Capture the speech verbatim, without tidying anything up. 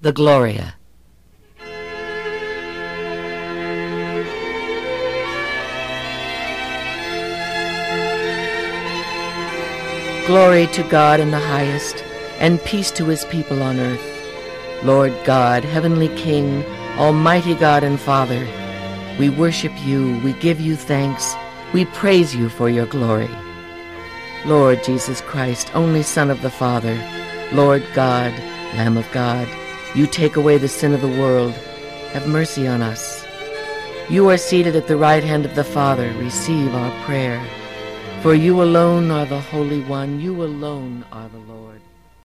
the Gloria. Glory to God in the highest, and peace to his people on earth. Lord God, heavenly King, almighty God and Father, we worship you, we give you thanks, we praise you for your glory. Lord Jesus Christ, only Son of the Father, Lord God, Lamb of God, you take away the sin of the world. Have mercy on us. You are seated at the right hand of the Father. Receive our prayer. For you alone are the Holy One. You alone are the Lord.